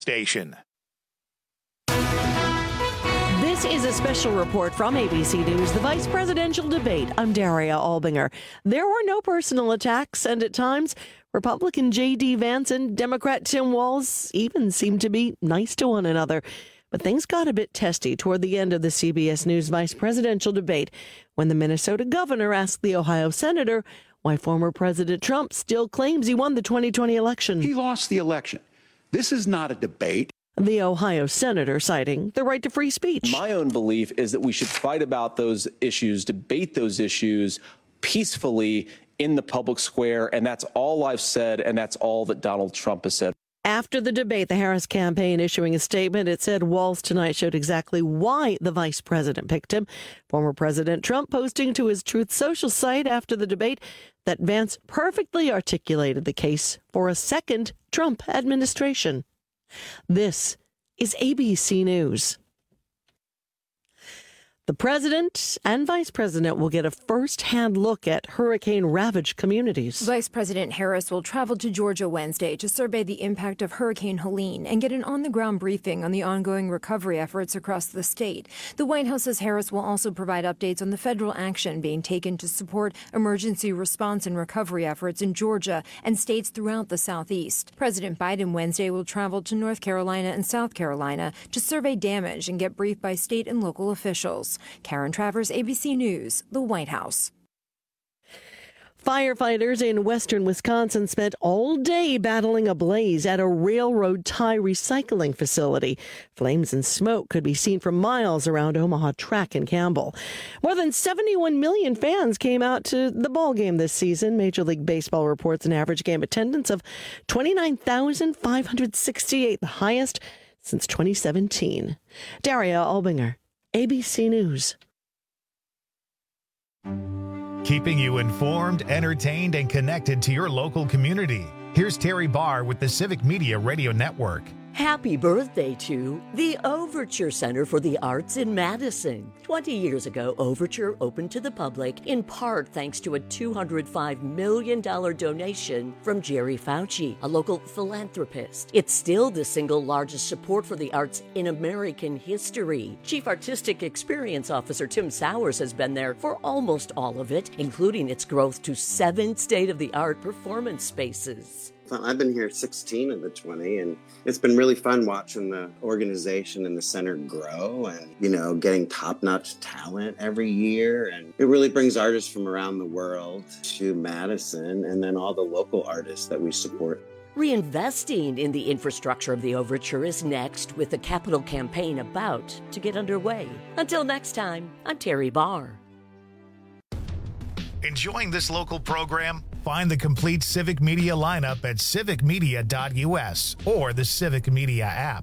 station. This is a special report from ABC News, the vice presidential debate. I'm Daria Albinger. There were no personal attacks, and at times, Republican J.D. Vance and Democrat Tim Walz even seemed to be nice to one another. But things got a bit testy toward the end of the CBS News vice presidential debate when the Minnesota governor asked the Ohio senator why former President Trump still claims he won the 2020 election. He lost the election. This is not a debate. The Ohio senator citing the right to free speech. My own belief is that we should fight about those issues, debate those issues peacefully in the public square. And that's all I've said. And that's all that Donald Trump has said. After the debate, the Harris campaign issuing a statement, it said Walz tonight showed exactly why the vice president picked him. Former President Trump posting to his Truth Social site after the debate that Vance perfectly articulated the case for a second Trump administration. This is ABC News. The president and vice president will get a first-hand look at hurricane-ravaged communities. Vice President Harris will travel to Georgia Wednesday to survey the impact of Hurricane Helene and get an on-the-ground briefing on the ongoing recovery efforts across the state. The White House says Harris will also provide updates on the federal action being taken to support emergency response and recovery efforts in Georgia and states throughout the Southeast. President Biden Wednesday will travel to North Carolina and South Carolina to survey damage and get briefed by state and local officials. Karen Travers, ABC News, the White House. Firefighters in western Wisconsin spent all day battling a blaze at a railroad tie recycling facility. Flames and smoke could be seen for miles around Omaha Track and Campbell. More than 71 million fans came out to the ball game this season. Major League Baseball reports an average game attendance of 29,568, the highest since 2017. Daria Albinger, ABC News. Keeping you informed, entertained, and connected to your local community. Here's Terry Barr with the Civic Media Radio Network. Happy birthday to the Overture Center for the Arts in Madison. 20 years ago, Overture opened to the public, in part thanks to a $205 million donation from Jerry Fauci, a local philanthropist. It's still the single largest support for the arts in American history. Chief Artistic Experience Officer Tim Sowers has been there for almost all of it, including its growth to 7 state-of-the-art performance spaces. I've been here 16 of the 20, and it's been really fun watching the organization and the center grow and, getting top-notch talent every year. And it really brings artists from around the world to Madison and then all the local artists that we support. Reinvesting in the infrastructure of the Overture is next, with the capital campaign about to get underway. Until next time, I'm Terry Barr. Enjoying this local program? Find the complete Civic Media lineup at civicmedia.us or the Civic Media app.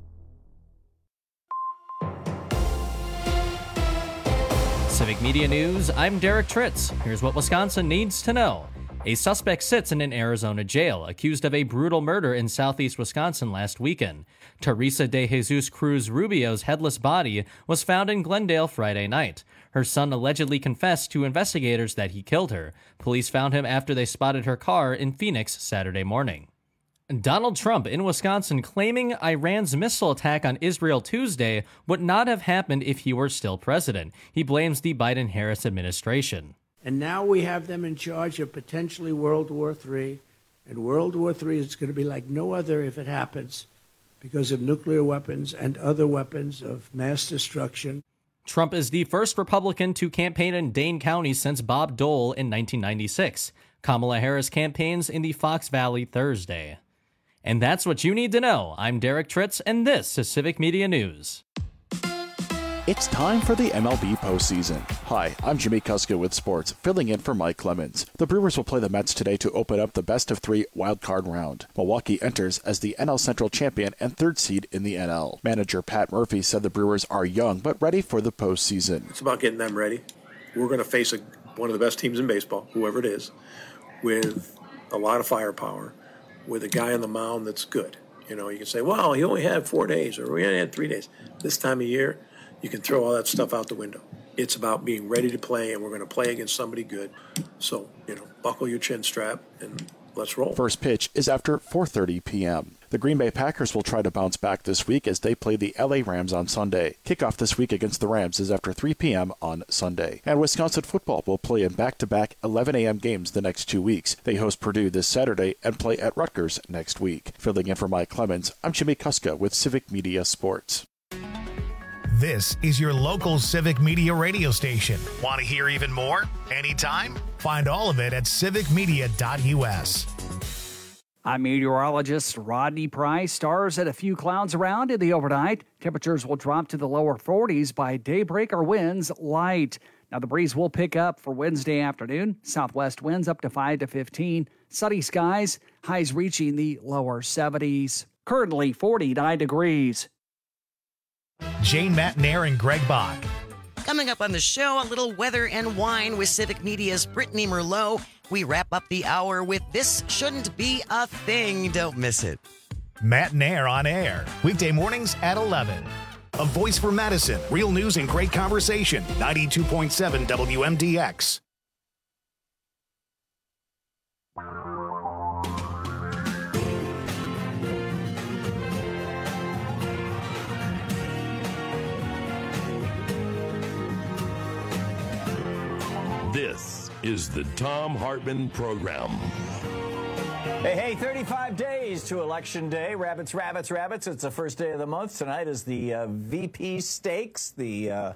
Civic Media News, I'm Derek Tritz. Here's what Wisconsin needs to know. A suspect sits in an Arizona jail accused of a brutal murder in southeast Wisconsin last weekend. Teresa de Jesus Cruz Rubio's headless body was found in Glendale Friday night. Her son allegedly confessed to investigators that he killed her. Police found him after they spotted her car in Phoenix Saturday morning. Donald Trump in Wisconsin claiming Iran's missile attack on Israel Tuesday would not have happened if he were still president. He blames the Biden-Harris administration. And now we have them in charge of potentially World War III. And World War III is going to be like no other if it happens because of nuclear weapons and other weapons of mass destruction. Trump is the first Republican to campaign in Dane County since Bob Dole in 1996. Kamala Harris campaigns in the Fox Valley Thursday. And that's what you need to know. I'm Derek Tritz, and this is Civic Media News. It's time for the MLB postseason. Hi, I'm Jimmy Kuska with sports, filling in for Mike Clemens. The Brewers will play the Mets today to open up the best-of-3 wildcard round. Milwaukee enters as the NL Central champion and 3rd seed in the NL. Manager Pat Murphy said the Brewers are young but ready for the postseason. It's about getting them ready. We're going to face one of the best teams in baseball, whoever it is, with a lot of firepower, with a guy on the mound that's good. You can say, well, he only had 4 days, or we only had 3 days. This time of year, you can throw all that stuff out the window. It's about being ready to play, and we're going to play against somebody good. So, buckle your chin strap and let's roll. First pitch is after 4:30 p.m. The Green Bay Packers will try to bounce back this week as they play the LA Rams on Sunday. Kickoff this week against the Rams is after 3 p.m. on Sunday. And Wisconsin football will play in back-to-back 11 a.m. games the next 2 weeks. They host Purdue this Saturday and play at Rutgers next week. Filling in for Mike Clemens, I'm Jimmy Kuska with Civic Media Sports. This is your local Civic Media radio station. Want to hear even more? Anytime? Find all of it at civicmedia.us. I'm meteorologist Rodney Price. Stars and a few clouds around in the overnight. Temperatures will drop to the lower 40s by daybreak. Our winds light. Now the breeze will pick up for Wednesday afternoon. Southwest winds up to 5 to 15. Sunny skies. Highs reaching the lower 70s. Currently 49 degrees. Jane Matnair and Greg Bach. Coming up on the show, a little weather and wine with Civic Media's Brittany Merlot. We wrap up the hour with This Shouldn't Be a Thing. Don't miss it. Matnair on air, weekday mornings at 11. A voice for Madison, real news and great conversation. 92.7 WMDX. This is the Thom Hartmann Program. Hey, 35 days to Election Day. Rabbits. It's the first day of the month. Tonight is the VP stakes, the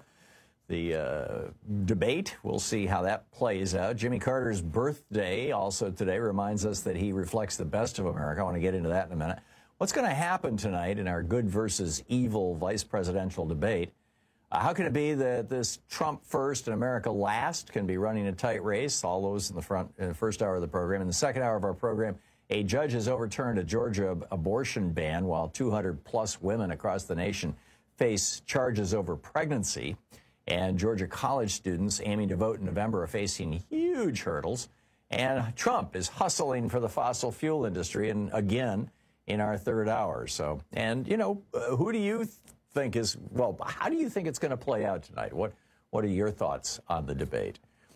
debate. We'll see how that plays out. Jimmy Carter's birthday also today reminds us that he reflects the best of America. I want to get into that in a minute. What's going to happen tonight in our good versus evil vice presidential debate? How can it be that this Trump first and America last can be running a tight race? All those in the first hour of the program. In the second hour of our program, a judge has overturned a Georgia abortion ban while 200-plus women across the nation face charges over pregnancy. And Georgia college students aiming to vote in November are facing huge hurdles. And Trump is hustling for the fossil fuel industry, and again, in our third hour. So, and, you know, who do you think is, well, how do you think it's going to play out tonight? What are your thoughts on the debate?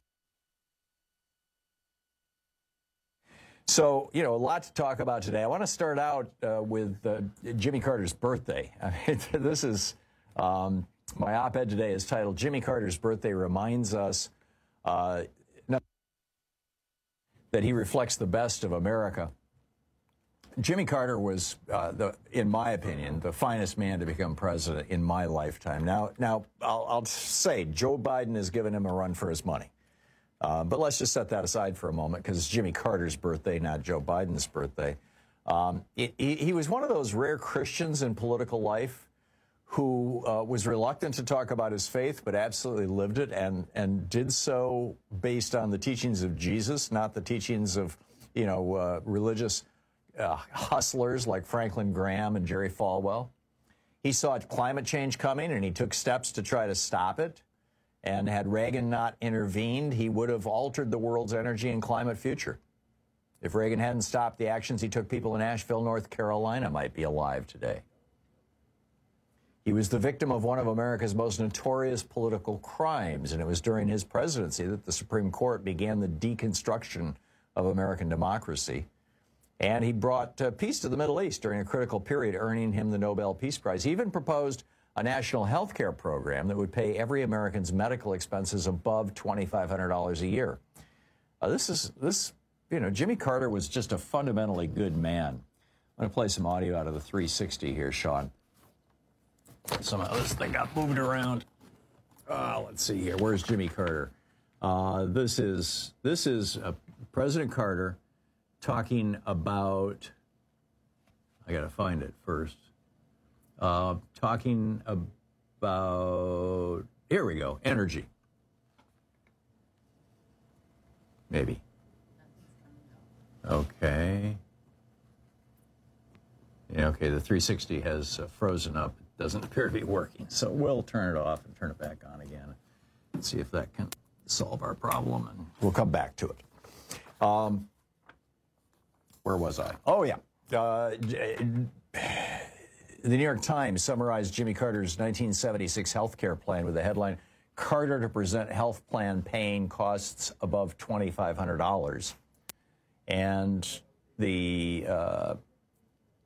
So, you know, a lot to talk about today. I want to start out with Jimmy Carter's birthday. This is, my op-ed today is titled, Jimmy Carter's Birthday Reminds Us that he reflects the best of America. Jimmy Carter was, in my opinion, the finest man to become president in my lifetime. Now, I'll say Joe Biden has given him a run for his money. But let's just set that aside for a moment because it's Jimmy Carter's birthday, not Joe Biden's birthday. He was one of those rare Christians in political life who was reluctant to talk about his faith, but absolutely lived it and did so based on the teachings of Jesus, not the teachings of, you know, religious hustlers like Franklin Graham and Jerry Falwell. He saw climate change coming, and he took steps to try to stop it. And had Reagan not intervened, he would have altered the world's energy and climate future. If Reagan hadn't stopped the actions he took, people in Asheville, North Carolina might be alive today. He was the victim of one of America's most notorious political crimes, and it was during his presidency that the Supreme Court began the deconstruction of American democracy. And he brought peace to the Middle East during a critical period, earning him the Nobel Peace Prize. He even proposed a national health care program that would pay every American's medical expenses above $2,500 a year. Jimmy Carter was just a fundamentally good man. I'm going to play some audio out of the 360 here, Sean. Some of this thing got moved around. Let's see here. Where's Jimmy Carter? This is President Carter talking about, I got to find it first. Talking about, here we go, energy. Maybe. Okay. Yeah, okay, the 360 has frozen up. It doesn't appear to be working. So we'll turn it off and turn it back on again. Let's see if that can solve our problem, and we'll come back to it. Where was I? Oh, yeah. The New York Times summarized Jimmy Carter's 1976 health care plan with the headline, Carter to present health plan paying costs above $2,500. And the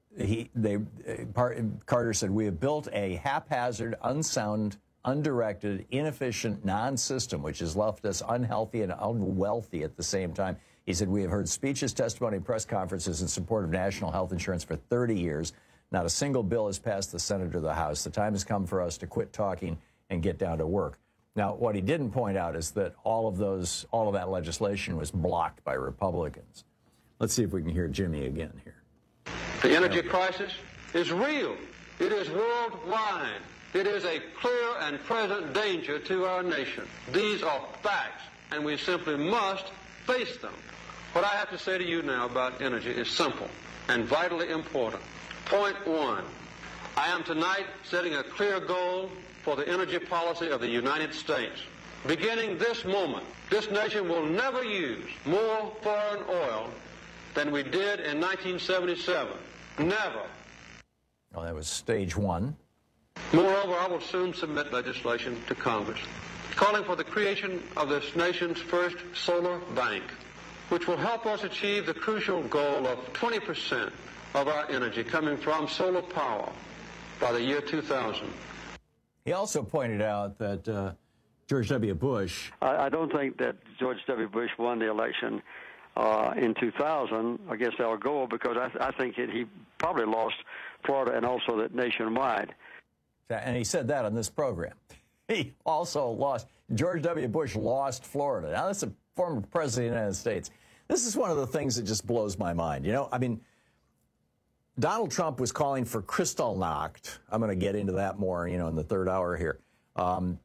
Carter said, we have built a haphazard, unsound, undirected, inefficient non-system, which has left us unhealthy and unwealthy at the same time. He said, we have heard speeches, testimony, and press conferences in support of national health insurance for 30 years. Not a single bill has passed the Senate or the House. The time has come for us to quit talking and get down to work. Now, what he didn't point out is that all of that legislation was blocked by Republicans. Let's see if we can hear Jimmy again here. The energy crisis is real. It is worldwide. It is a clear and present danger to our nation. These are facts, and we simply must face them. What I have to say to you now about energy is simple and vitally important. Point one, I am tonight setting a clear goal for the energy policy of the United States. Beginning this moment, this nation will never use more foreign oil than we did in 1977. Never. Well, that was stage one. Moreover, I will soon submit legislation to Congress calling for the creation of this nation's first solar bank, which will help us achieve the crucial goal of 20% of our energy coming from solar power by the year 2000. He also pointed out that George W. Bush... I don't think that George W. Bush won the election in 2000 against Al Gore, because I think he probably lost Florida and also that nationwide. And he said that on this program. He also lost. George W. Bush lost Florida. Now, that's a former president of the United States. This is one of the things that just blows my mind. You know, I mean, Donald Trump was calling for Kristallnacht. I'm going to get into that more, you know, in the third hour here, on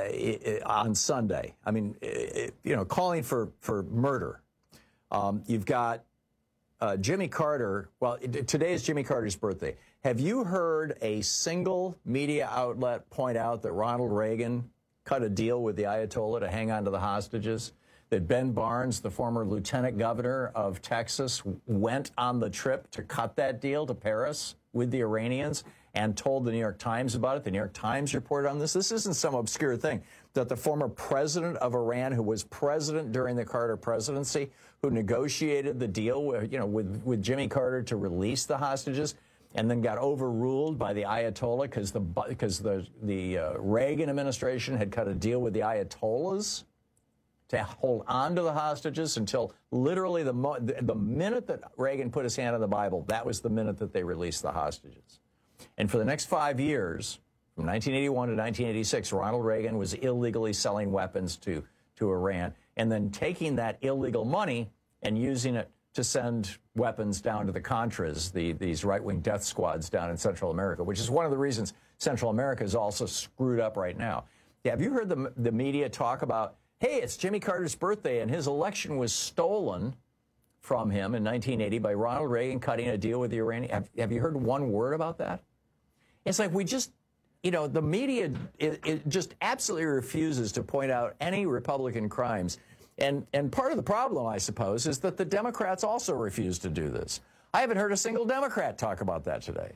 Sunday. I mean, you know, calling for murder. You've got Jimmy Carter. Well, today is Jimmy Carter's birthday. Have you heard a single media outlet point out that Ronald Reagan cut a deal with the Ayatollah to hang on to the hostages? That Ben Barnes, the former lieutenant governor of Texas, went on the trip to cut that deal to Paris with the Iranians and told the New York Times about it. The New York Times reported on this. This isn't some obscure thing. That the former president of Iran, who was president during the Carter presidency, who negotiated the deal with Jimmy Carter to release the hostages, and then got overruled by the Ayatollah because the Reagan administration had cut a deal with the Ayatollahs to hold on to the hostages until literally the minute that Reagan put his hand on the Bible, that was the minute that they released the hostages. And for the next 5 years, from 1981 to 1986, Ronald Reagan was illegally selling weapons to Iran and then taking that illegal money and using it to send weapons down to the Contras, these right-wing death squads down in Central America, which is one of the reasons Central America is also screwed up right now. Yeah, have you heard the media talk about, hey, it's Jimmy Carter's birthday and his election was stolen from him in 1980 by Ronald Reagan cutting a deal with the Iranians? Have you heard one word about that? It's like we just, you know, the media it just absolutely refuses to point out any Republican crimes. And part of the problem, I suppose, is that the Democrats also refuse to do this. I haven't heard a single Democrat talk about that today.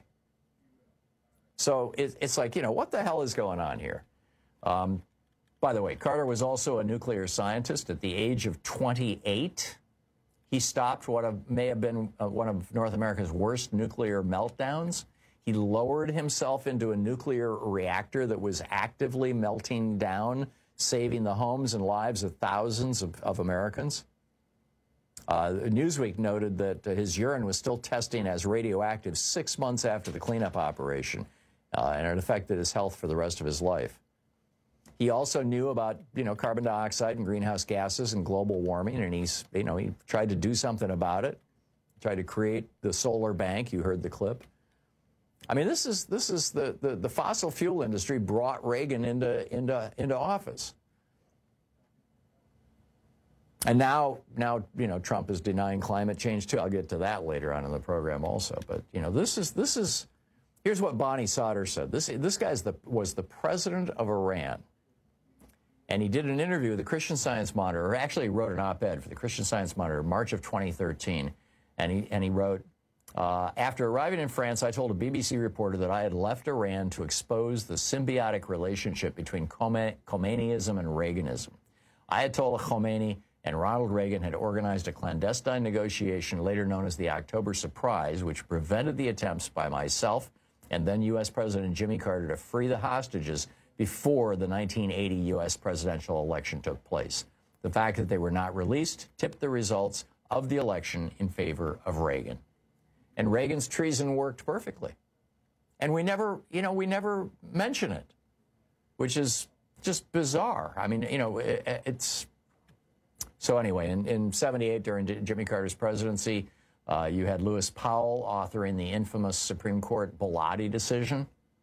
So it's like, you know, what the hell is going on here? By the way, Carter was also a nuclear scientist at the age of 28. He stopped what may have been one of North America's worst nuclear meltdowns. He lowered himself into a nuclear reactor that was actively melting down, saving the homes and lives of thousands of Americans. Newsweek noted that his urine was still testing as radioactive 6 months after the cleanup operation, and it affected his health for the rest of his life. He also knew about, you know, carbon dioxide and greenhouse gases and global warming, and he tried to do something about it. Tried to create the solar bank. You heard the clip. I mean, this is the fossil fuel industry brought Reagan into office, and now you know Trump is denying climate change too. I'll get to that later on in the program also. But you know, this is here's what Bonnie Sauter said. This guy was the president of Iran, and he did an interview with the Christian Science Monitor. Or actually, wrote an op-ed for the Christian Science Monitor, March of 2013, and he wrote. After arriving in France, I told a BBC reporter that I had left Iran to expose the symbiotic relationship between Khomeiniism and Reaganism. Ayatollah Khomeini and Ronald Reagan had organized a clandestine negotiation, later known as the October Surprise, which prevented the attempts by myself and then U.S. President Jimmy Carter to free the hostages before the 1980 U.S. presidential election took place. The fact that they were not released tipped the results of the election in favor of Reagan. And Reagan's treason worked perfectly. And we never mention it, which is just bizarre. I mean, it's... So anyway, in 78, during Jimmy Carter's presidency, you had Lewis Powell authoring the infamous Supreme Court Bellotti decision.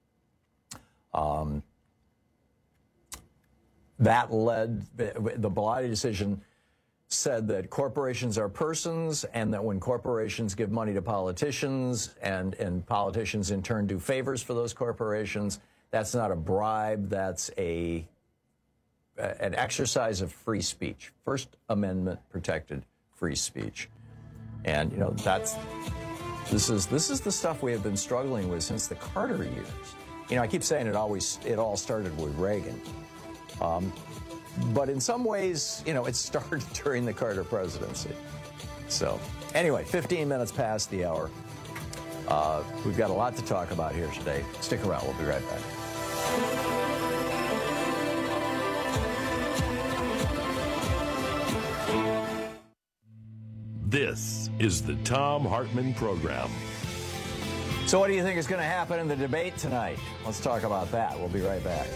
That led, the Bellotti decision said that corporations are persons, and that when corporations give money to politicians and politicians in turn do favors for those corporations, that's not a bribe, that's an exercise of free speech. First Amendment protected free speech. And this is the stuff we have been struggling with since the Carter years. I keep saying it all started with Reagan. But in some ways, it started during the Carter presidency. So anyway, 15 minutes past the hour. We've got a lot to talk about here today. Stick around. We'll be right back. This is the Thom Hartmann Program. So what do you think is going to happen in the debate tonight? Let's talk about that. We'll be right back.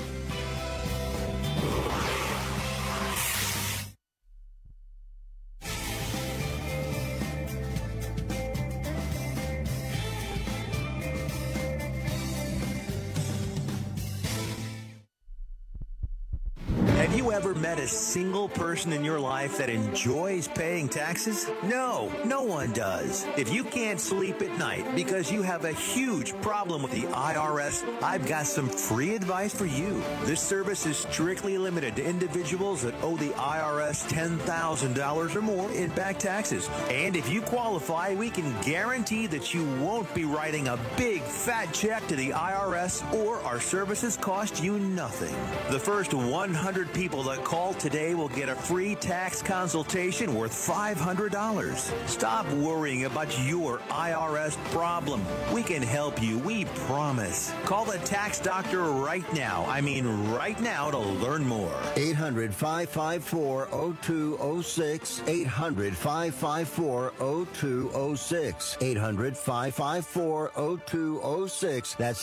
Have you ever met a single person in your life that enjoys paying taxes? No, no one does. If you can't sleep at night because you have a huge problem with the IRS, I've got some free advice for you. This service is strictly limited to individuals that owe the IRS $10,000 or more in back taxes. And if you qualify, we can guarantee that you won't be writing a big fat check to the IRS, or our services cost you nothing. The first 100 people that call today will get a free tax consultation worth $500. Stop worrying about your IRS problem. We can help you, we promise. Call the tax doctor right now. I mean right now, to learn more. 800-554-0206. 800-554-0206. 800-554-0206. That's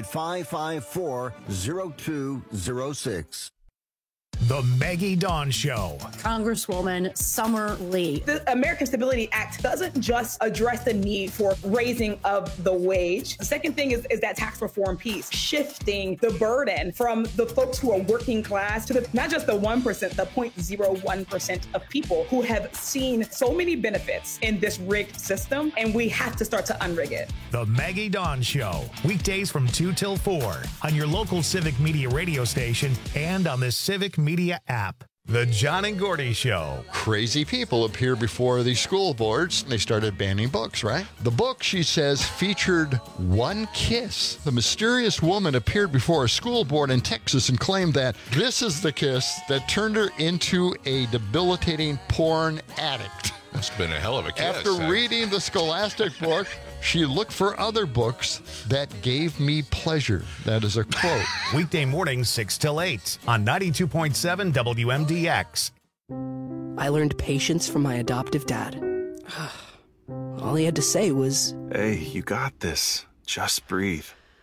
800-554-0206. The Maggie Dawn Show. Congresswoman Summer Lee. The American Stability Act doesn't just address the need for raising of the wage. The second thing is that tax reform piece, shifting the burden from the folks who are working class to not just the 1%, the 0.01% of people who have seen so many benefits in this rigged system, and we have to start to unrig it. The Maggie Dawn Show. Weekdays from 2 till 4 on your local Civic Media radio station and on the Civic Media app. The John and Gordy Show. Crazy people appear before the school boards. They started banning books, right? The book, she says, featured one kiss. The mysterious woman appeared before a school board in Texas and claimed that this is the kiss that turned her into a debilitating porn addict. That's been a hell of a kiss. After reading the Scholastic book, she looked for other books that gave me pleasure. That is a quote. Weekday mornings 6 till 8 on 92.7 WMDX. I learned patience from my adoptive dad. All he had to say was, "Hey, you got this. Just breathe."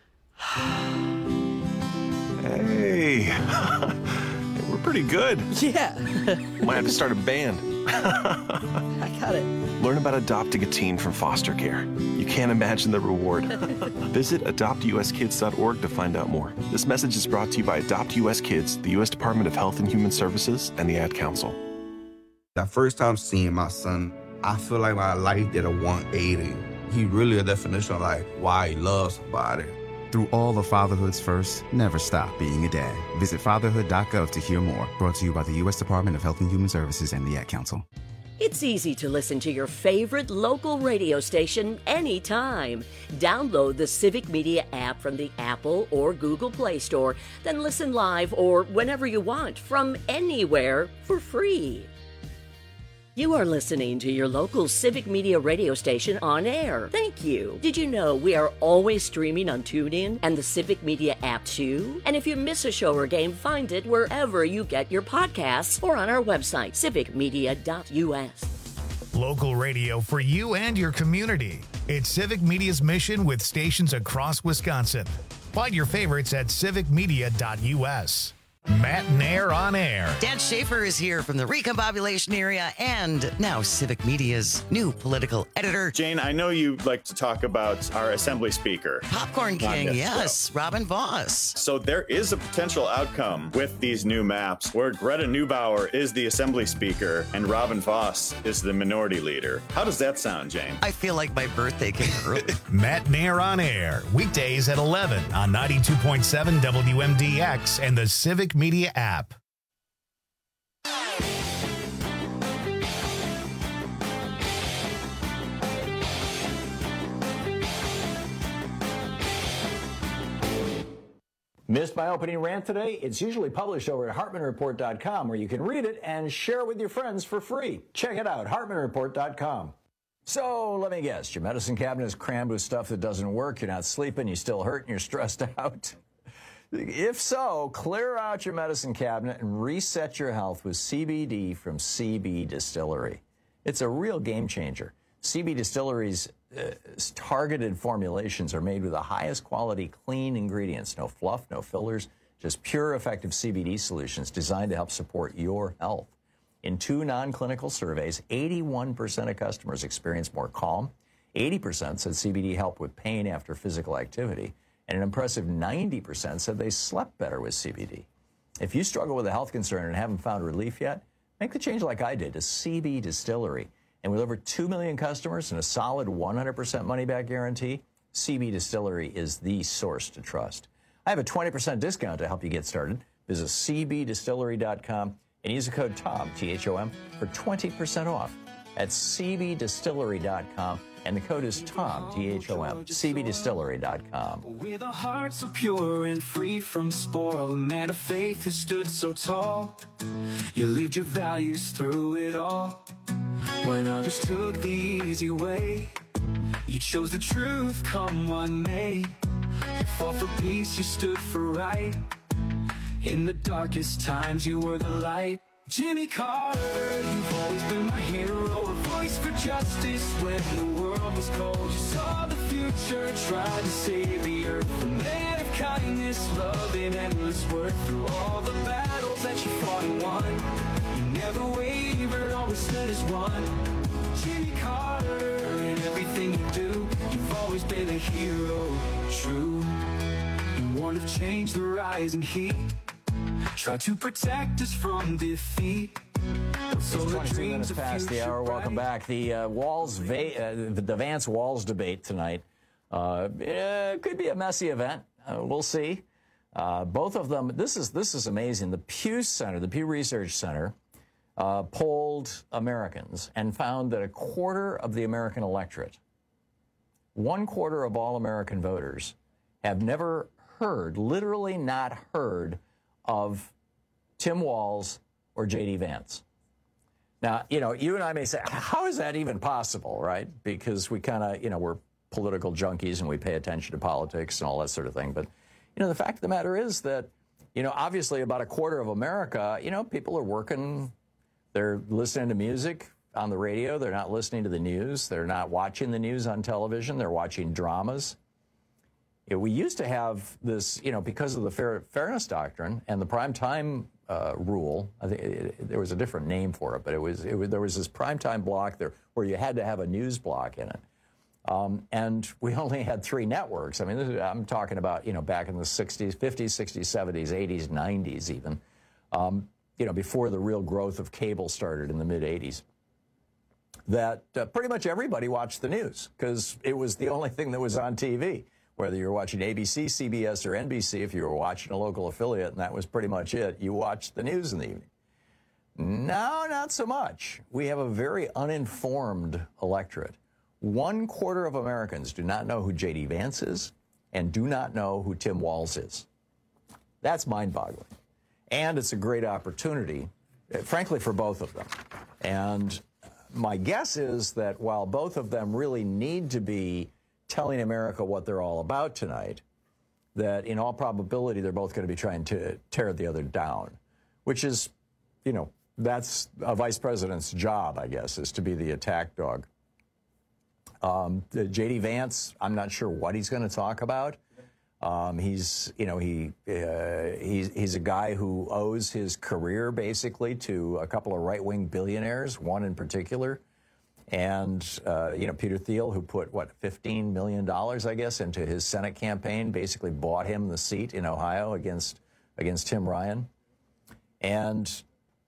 Hey, we're pretty good. Yeah. Might have to start a band. I got it. Learn about adopting a teen from foster care. You can't imagine the reward. Visit adoptuskids.org to find out more. This message is brought to you by Adopt US Kids, the U.S. Department of Health and Human Services, and the Ad Council. That first time seeing my son, I feel like my life did a 180. He really a definition of like why he loves somebody. Through all of Fatherhood's first, never stop being a dad. Visit fatherhood.gov to hear more. Brought to you by the U.S. Department of Health and Human Services and the Ad Council. It's easy to listen to your favorite local radio station anytime. Download the Civic Media app from the Apple or Google Play Store, then listen live or whenever you want from anywhere for free. You are listening to your local Civic Media radio station on air. Thank you. Did you know we are always streaming on TuneIn and the Civic Media app too? And if you miss a show or game, find it wherever you get your podcasts or on our website, civicmedia.us. Local radio for you and your community. It's Civic Media's mission with stations across Wisconsin. Find your favorites at civicmedia.us. Matt Nair on air. Dan Schaefer is here from the recombobulation area and now Civic Media's new political editor. Jane, I know you like to talk about our assembly speaker. Popcorn King, yes, Robin Vos. So there is a potential outcome with these new maps where Greta Neubauer is the assembly speaker and Robin Vos is the minority leader. How does that sound, Jane? I feel like my birthday came early. Matt Nair on air, weekdays at 11 on 92.7 WMDX and the Civic Media app. Missed my opening rant today? It's usually published over at HartmanReport.com, where you can read it and share it with your friends for free. Check it out, HartmanReport.com. So let me guess, your medicine cabinet is crammed with stuff that doesn't work, you're not sleeping, you still hurt, and you're stressed out. If so, clear out your medicine cabinet and reset your health with CBD from CB Distillery. It's a real game changer. CB Distillery's targeted formulations are made with the highest quality clean ingredients. No fluff, no fillers, just pure effective CBD solutions designed to help support your health. In 2 non-clinical surveys, 81% of customers experienced more calm. 80% said CBD helped with pain after physical activity. And an impressive 90% said they slept better with CBD. If you struggle with a health concern and haven't found relief yet, make the change like I did to CB Distillery. And with over 2 million customers and a solid 100% money-back guarantee, CB Distillery is the source to trust. I have a 20% discount to help you get started. Visit cbdistillery.com and use the code TOM, T-H-O-M, for 20% off. At cbdistillery.com. And the code is TOM, T-H-O-M, cbdistillery.com. With a heart so pure and free from spoil, a man of faith who stood so tall. You lived your values through it all. When others took the easy way, you chose the truth, come what may. You fought for peace, you stood for right. In the darkest times, you were the light. Jimmy Carter, you've always been my hero, a voice for justice when the world was cold. You saw the future, tried to save the earth, a man of kindness, love, and endless worth. Through all the battles that you fought and won, you never wavered, always stood as one. Jimmy Carter, in everything you do, you've always been a hero, true. You want to change the rising heat, try to protect us from defeat. It's 22 minutes past the hour. Welcome back. The the Vance-Walz debate tonight could be a messy event. We'll see. Both of them. This is amazing. The Pew Center, the Pew Research Center, polled Americans and found that 1/4 of the American electorate, 1/4 of all American voters, have never heard, literally not heard, of Tim Walz or J.D. Vance. Now, you and I may say, how is that even possible, right? Because we kind of, we're political junkies and we pay attention to politics and all that sort of thing. But, the fact of the matter is that, obviously about 1/4 of America, people are working, they're listening to music on the radio, they're not listening to the news, they're not watching the news on television, they're watching dramas. We used to have this, because of the fairness doctrine and the prime time rule. I think there was a different name for it, but there was this prime time block there where you had to have a news block in it. And we only had 3 networks. I mean, I'm talking about, back in the 60s, 50s, 60s, 70s, 80s, 90s even, before the real growth of cable started in the mid-80s. That pretty much everybody watched the news because it was the only thing that was on TV. Whether you were watching ABC, CBS, or NBC, if you were watching a local affiliate, and that was pretty much it, you watched the news in the evening. No, not so much. We have a very uninformed electorate. 1/4 of Americans do not know who J.D. Vance is and do not know who Tim Walz is. That's mind-boggling. And it's a great opportunity, frankly, for both of them. And my guess is that while both of them really need to be telling America what they're all about tonight, that in all probability they're both going to be trying to tear the other down, which is, that's a vice president's job, I guess, is to be the attack dog. J.D. Vance, I'm not sure what he's going to talk about. He's a guy who owes his career basically to a couple of right-wing billionaires, one in particular, and Peter Thiel, who put $15 million, I guess, into his Senate campaign, basically bought him the seat in Ohio against Tim Ryan, and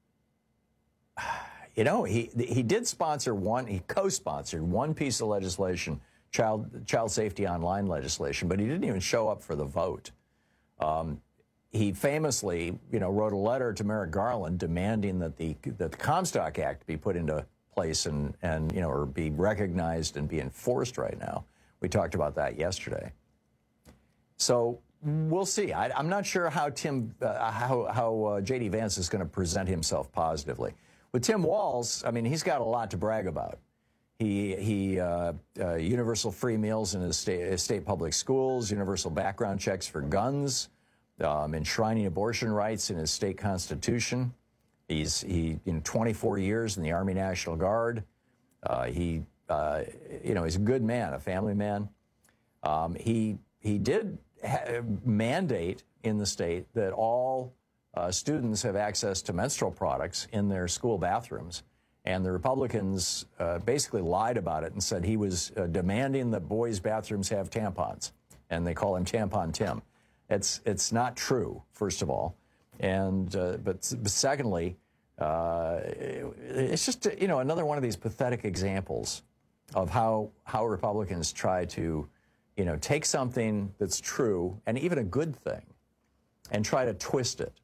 he did sponsor he co-sponsored one piece of legislation. Child safety online legislation, but he didn't even show up for the vote. He famously, wrote a letter to Merrick Garland demanding that the Comstock Act be put into place and or be recognized and be enforced right now. We talked about that yesterday. So we'll see. I'm not sure how J.D. Vance is going to present himself positively. With Tim Walz, he's got a lot to brag about. He universal free meals in his state public schools, universal background checks for guns, enshrining abortion rights in his state constitution. He's 24 years in the Army National Guard. He's a good man, a family man. He did mandate in the state that all students have access to menstrual products in their school bathrooms. And the Republicans basically lied about it and said he was demanding that boys' bathrooms have tampons, and they call him Tampon Tim. It's not true, first of all, and but secondly, it's just another one of these pathetic examples of how Republicans try to take something that's true and even a good thing and try to twist it.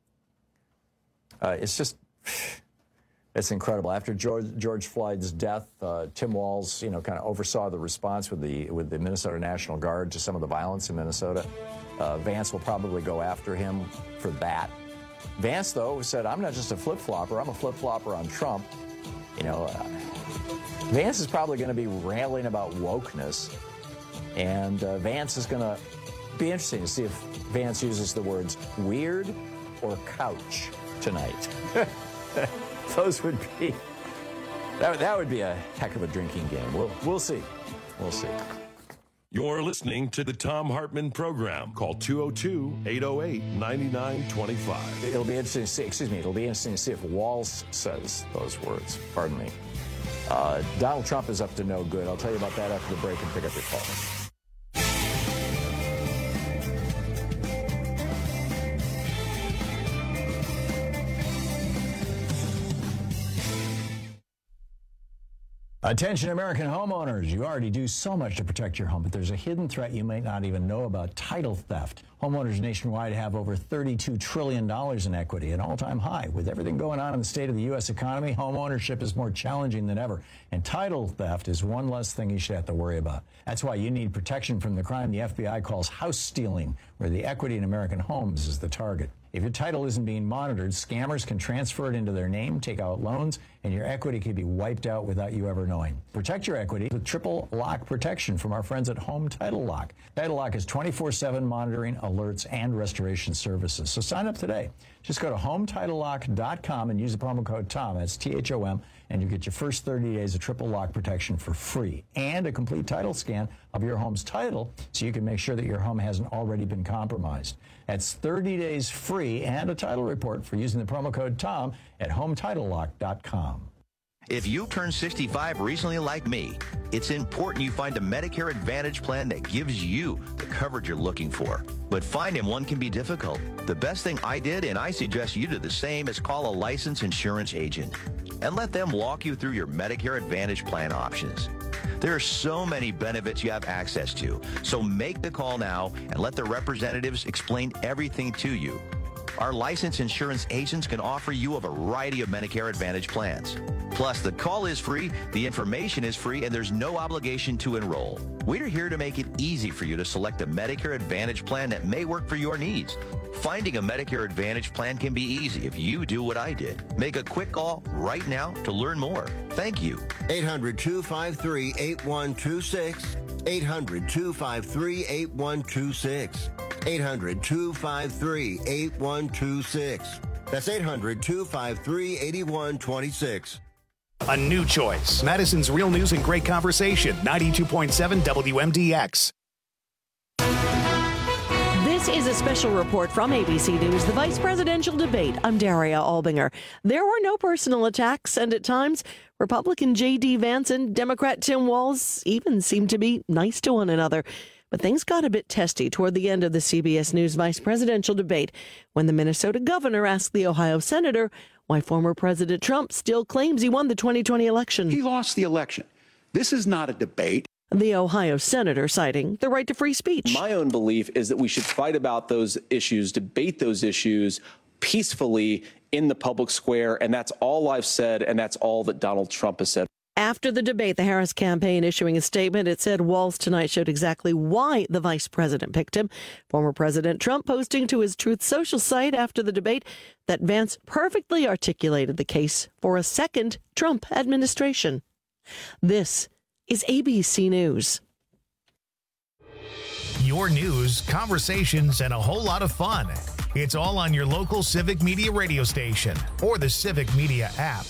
It's incredible. After George Floyd's death, Tim Walz, kind of oversaw the response with the Minnesota National Guard to some of the violence in Minnesota. Vance will probably go after him for that. Vance, though, said, "I'm not just a flip-flopper. I'm a flip-flopper on Trump." Vance is probably going to be railing about wokeness, and Vance is going to be interesting to see if Vance uses the words weird or couch tonight. Those would be that would be a heck of a drinking game. We'll see. We'll see. You're listening to the Thom Hartmann Program. Call 202-808-9925. It'll be interesting to see. It'll be interesting to see if Walz says those words. Pardon me. Donald Trump is up to no good. I'll tell you about that after the break and pick up your call. Attention American homeowners, you already do so much to protect your home, but there's a hidden threat you might not even know about: title theft. Homeowners nationwide have over $32 trillion in equity, an all-time high. With everything going on in the state of the U.S. economy, home ownership is more challenging than ever, and title theft is one less thing you should have to worry about. That's why you need protection from the crime the FBI calls house stealing, where the equity in American homes is the target. If your title isn't being monitored, scammers can transfer it into their name, take out loans, and your equity could be wiped out without you ever knowing. Protect your equity with triple lock protection from our friends at Home Title Lock. Title Lock is 24/7 monitoring, alerts, and restoration services. So sign up today. Just go to HometitleLock.com and use the promo code TOM, that's THOM, and you get your first 30 days of triple lock protection for free and a complete title scan of your home's title so you can make sure that your home hasn't already been compromised. That's 30 days free and a title report for using the promo code TOM at HometitleLock.com. If you turned 65 recently like me, it's important you find a Medicare Advantage plan that gives you the coverage you're looking for. But finding one can be difficult. The best thing I did, and I suggest you do the same, is call a licensed insurance agent and let them walk you through your Medicare Advantage plan options. There are so many benefits you have access to, so make the call now and let the representatives explain everything to you. Our licensed insurance agents can offer you a variety of Medicare Advantage plans. Plus, the call is free, the information is free, and there's no obligation to enroll. We're here to make it easy for you to select a Medicare Advantage plan that may work for your needs. Finding a Medicare Advantage plan can be easy if you do what I did. Make a quick call right now to learn more. Thank you. 800-253-8126. 800-253-8126. 800-253-8126. That's 800-253-8126. A new choice. Madison's Real News and Great Conversation. 92.7 WMDX. This is a special report from ABC News, the vice presidential debate. I'm Daria Albinger. There were no personal attacks, and at times, Republican J.D. Vance and Democrat Tim Walz even seemed to be nice to one another. But things got a bit testy toward the end of the CBS News vice presidential debate when the Minnesota governor asked the Ohio senator why former President Trump still claims he won the 2020 election. He lost the election. This is not a debate. The Ohio senator citing the right to free speech. My own belief is that we should fight about those issues, debate those issues peacefully in the public square, and that's all I've said, and that's all that Donald Trump has said. After the debate, the Harris campaign issuing a statement, it said Walz tonight showed exactly why the vice president picked him. Former President Trump posting to his Truth Social site after the debate that Vance perfectly articulated the case for a second Trump administration. This is ABC News. Your news, conversations, and a whole lot of fun. It's all on your local Civic Media radio station or the Civic Media app.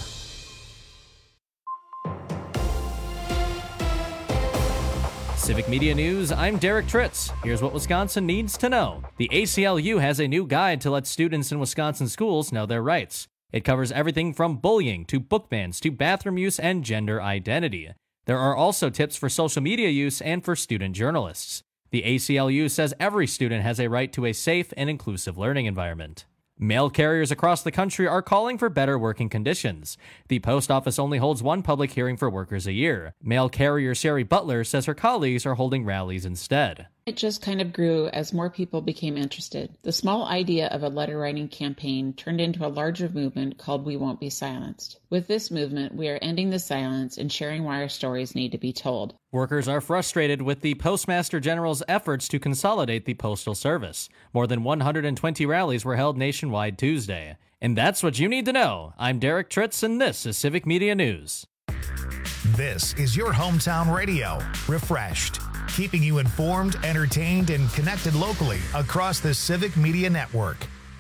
Civic Media News, I'm Derek Tritz. Here's what Wisconsin needs to know. The ACLU has a new guide to let students in Wisconsin schools know their rights. It covers everything from bullying to book bans to bathroom use and gender identity. There are also tips for social media use and for student journalists. The ACLU says every student has a right to a safe and inclusive learning environment. Mail carriers across the country are calling for better working conditions. The post office only holds one public hearing for workers a year. Mail carrier Sherry Butler says her colleagues are holding rallies instead. It just kind of grew as more people became interested. The small idea of a letter writing campaign turned into a larger movement called We Won't Be Silenced. With this movement, we are ending the silence and sharing why our stories need to be told. Workers are frustrated with the Postmaster General's efforts to consolidate the Postal Service. More than 120 rallies were held nationwide Tuesday. And that's what you need to know. I'm Derek Tritz, and this is Civic Media News. This is your hometown radio, refreshed, keeping you informed, entertained, and connected locally across the Civic Media Network.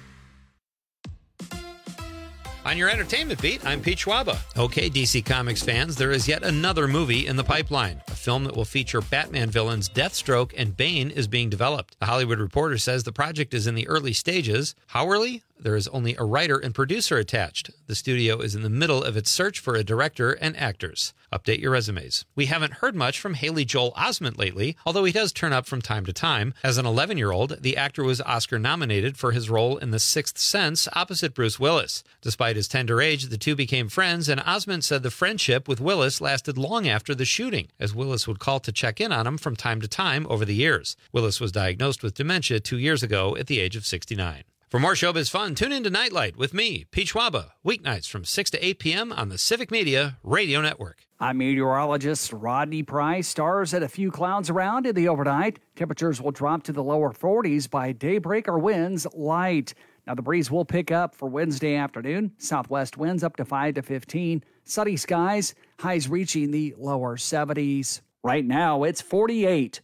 On your entertainment beat, I'm Pete Schwaba. Okay, DC Comics fans, there is yet another movie in the pipeline. A film that will feature Batman villains Deathstroke and Bane is being developed. The Hollywood Reporter says the project is in the early stages. How early? There is only a writer and producer attached. The studio is in the middle of its search for a director and actors. Update your resumes. We haven't heard much from Haley Joel Osment lately, although he does turn up from time to time. As an 11-year-old, the actor was Oscar nominated for his role in The Sixth Sense opposite Bruce Willis. Despite his tender age, the two became friends, and Osment said the friendship with Willis lasted long after the shooting, as Willis would call to check in on him from time to time over the years. Willis was diagnosed with dementia 2 years ago at the age of 69. For more showbiz fun, tune in to Nightlight with me, Pete Schwaba, weeknights from 6 to 8 p.m. on the Civic Media Radio Network. I'm meteorologist Rodney Price. Stars at a few clouds around in the overnight. Temperatures will drop to the lower 40s by daybreak or winds light. Now, the breeze will pick up for Wednesday afternoon. Southwest winds up to 5 to 15. Sunny skies, highs reaching the lower 70s. Right now, it's 48.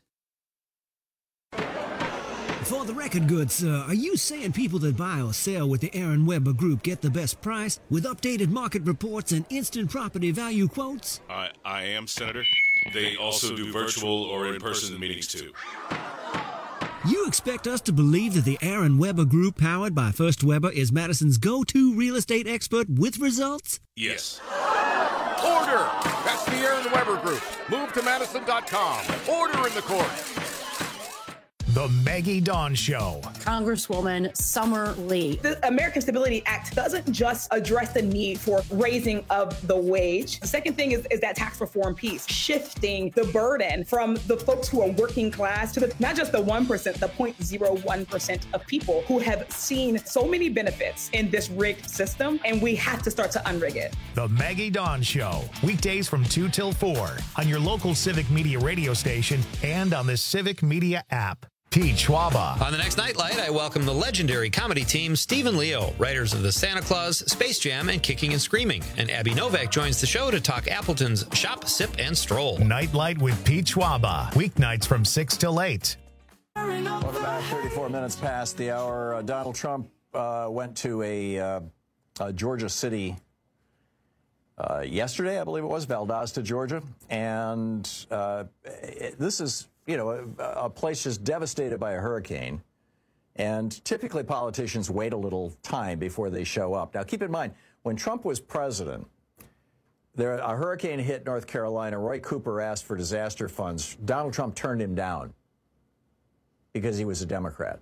For the record, good sir, are you saying people that buy or sell with the Aaron Weber Group get the best price with updated market reports and instant property value quotes? I am, Senator. They also do virtual or in-person meetings, too. You expect us to believe that the Aaron Weber Group, powered by First Weber, is Madison's go-to real estate expert with results? Yes. Order! That's the Aaron Weber Group. Move to Madison.com. Order in the court. The Maggie Dawn Show. Congresswoman Summer Lee. The American Stability Act doesn't just address the need for raising of the wage. The second thing is that tax reform piece, shifting the burden from the folks who are working class to not just the 1%, the 0.01% of people who have seen so many benefits in this rigged system, and we have to start to unrig it. The Maggie Dawn Show, weekdays from 2 till 4 on your local Civic Media radio station and on the Civic Media app. Pete Schwaba. On the next Nightlight, I welcome the legendary comedy team Stephen Leo, writers of the Santa Claus, Space Jam, and Kicking and Screaming. And Abby Novak joins the show to talk Appleton's Shop, Sip, and Stroll. Nightlight with Pete Schwaba, weeknights from 6 till 8. Welcome back. 34 minutes past the hour. Donald Trump went to a Georgia city yesterday, I believe it was, Valdosta, Georgia. And this is, a place just devastated by a hurricane. And typically politicians wait a little time before they show up. Now, keep in mind, when Trump was president, a hurricane hit North Carolina. Roy Cooper asked for disaster funds. Donald Trump turned him down because he was a Democrat.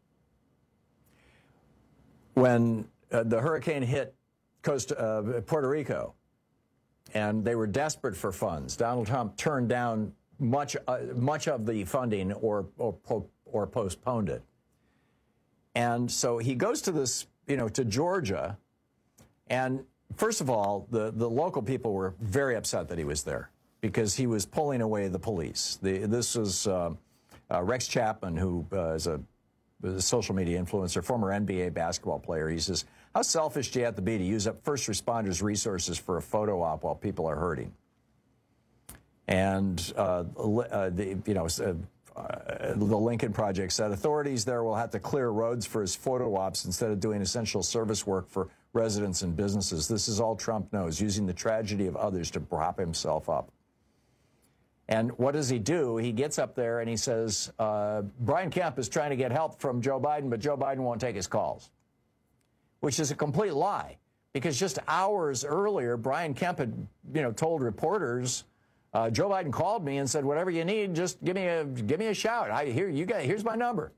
When the hurricane hit Puerto Rico, and they were desperate for funds, Donald Trump turned down much of the funding or postponed it. And so he goes to this, to Georgia, and first of all, the local people were very upset that he was there because he was pulling away the police. This was Rex Chapman, who is a social media influencer, former NBA basketball player. He says, "How selfish do you have to be to use up first responders' resources for a photo op while people are hurting?" And the Lincoln Project said authorities there will have to clear roads for his photo ops instead of doing essential service work for residents and businesses. This is all Trump knows, using the tragedy of others to prop himself up. And what does he do? He gets up there and he says, Brian Kemp is trying to get help from Joe Biden, but Joe Biden won't take his calls, which is a complete lie. Because just hours earlier, Brian Kemp had, told reporters, Joe Biden called me and said, whatever you need, just give me a shout. Here's my number.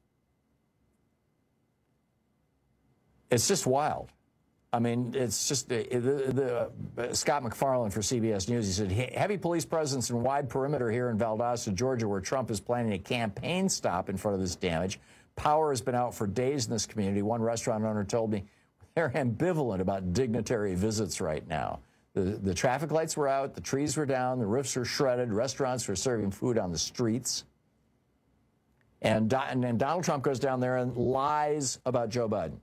It's just wild. I mean, it's just Scott McFarlane for CBS News. He said, heavy police presence and wide perimeter here in Valdosta, Georgia, where Trump is planning a campaign stop in front of this damage. Power has been out for days in this community. One restaurant owner told me they're ambivalent about dignitary visits right now. The traffic lights were out, the trees were down, the roofs were shredded, restaurants were serving food on the streets. And Donald Trump goes down there and lies about Joe Biden.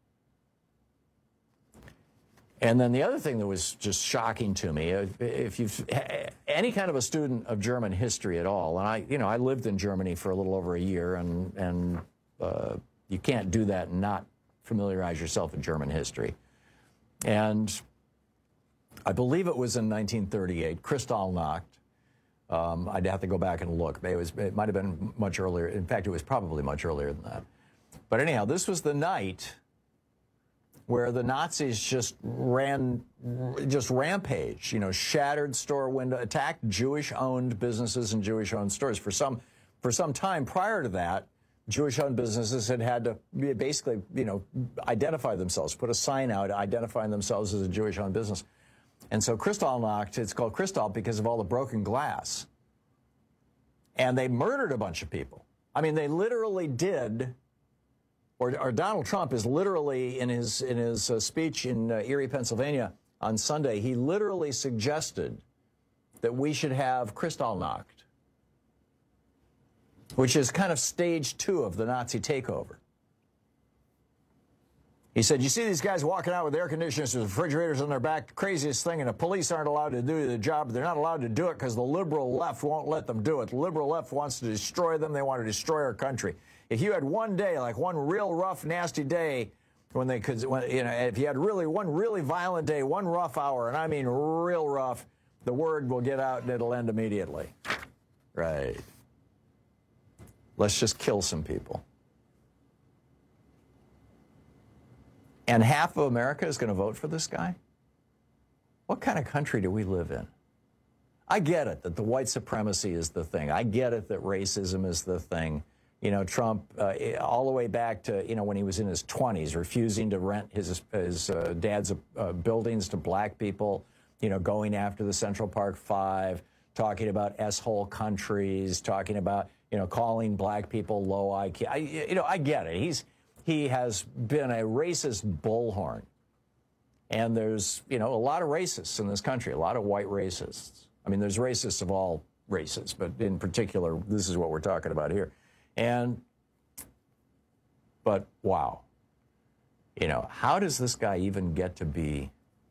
And then the other thing that was just shocking to me, if you've any kind of a student of German history at all, and I lived in Germany for a little over a year, and you can't do that and not familiarize yourself with German history. And I believe it was in 1938, Kristallnacht. I'd have to go back and look. It might have been much earlier. In fact, it was probably much earlier than that. But anyhow, this was the night where the Nazis just rampaged, shattered store window, attacked Jewish-owned businesses and Jewish-owned stores. For some time prior to that, Jewish-owned businesses had to basically, identify themselves, put a sign out identifying themselves as a Jewish-owned business. And so Kristallnacht, it's called Kristall because of all the broken glass. And they murdered a bunch of people. I mean, they literally did. Or Donald Trump is literally, in his speech in Erie, Pennsylvania on Sunday, he literally suggested that we should have Kristallnacht, which is kind of stage 2 of the Nazi takeover. He said, you see these guys walking out with air conditioners with refrigerators on their back, the craziest thing, and the police aren't allowed to do the job. They're not allowed to do it because the liberal left won't let them do it. The liberal left wants to destroy them. They want to destroy our country. If you had one day, like one real rough, nasty day, if you had one really violent day, one rough hour, and I mean real rough, the word will get out and it'll end immediately. Right. Let's just kill some people. And half of America is going to vote for this guy? What kind of country do we live in? I get it that the white supremacy is the thing. I get it that racism is the thing. Trump, all the way back to, when he was in his 20s, refusing to rent his dad's buildings to black people, going after the Central Park Five, talking about S-hole countries, talking about, calling black people low IQ. I get it. He has been a racist bullhorn. And there's, a lot of racists in this country, a lot of white racists. I mean, there's racists of all races, but in particular, this is what we're talking about here. But wow, how does this guy even get to be?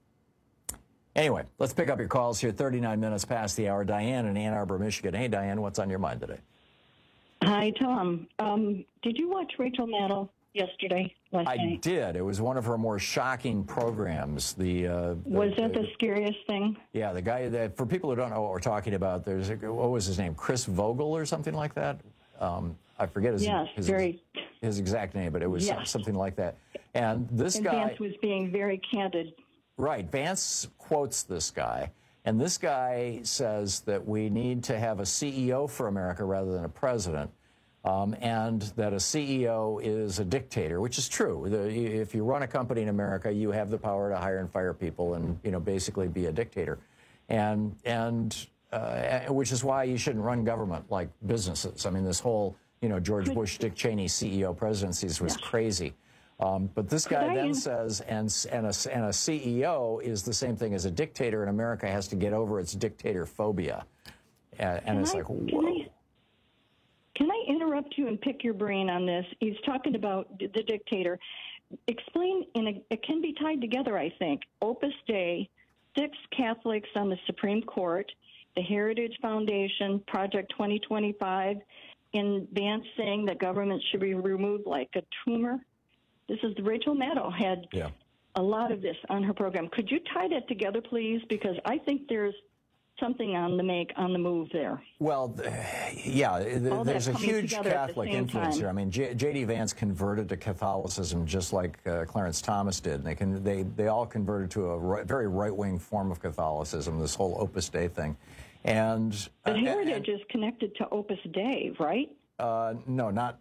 Anyway, let's pick up your calls here. 39 minutes past the hour. Diane in Ann Arbor, Michigan. Hey, Diane, what's on your mind today? Hi, Tom. Did you watch Rachel Maddow yesterday? I did. It was one of her more shocking programs. Was that the scariest thing? Yeah, the guy that, for people who don't know what we're talking about, what was his name? Chris Vogel or something like that? I forget his exact name, but it was something like that. And this guy... Vance was being very candid. Right. Vance quotes this guy, and this guy says that we need to have a CEO for America rather than a president, and that a CEO is a dictator, which is true. If you run a company in America, you have the power to hire and fire people and, basically be a dictator. And which is why you shouldn't run government like businesses. I mean, this whole, George Bush, Dick Cheney CEO presidencies was crazy. But this guy then says, and a CEO is the same thing as a dictator, and America has to get over its dictator phobia. And it's like, whoa. Can I interrupt you and pick your brain on this? He's talking about the dictator. Explain, it can be tied together, I think. Opus Dei, 6 Catholics on the Supreme Court, the Heritage Foundation, Project 2025, in Vance saying that government should be removed like a tumor. This is Rachel Maddow had a lot of this on her program. Could you tie that together, please? Because I think there's something on the move there. Well, yeah, there's a huge Catholic influence here. I mean, J.D. Vance converted to Catholicism just like Clarence Thomas did. And they all converted to a very right-wing form of Catholicism, this whole Opus Dei thing. But Heritage is connected to Opus Dei, right? No, not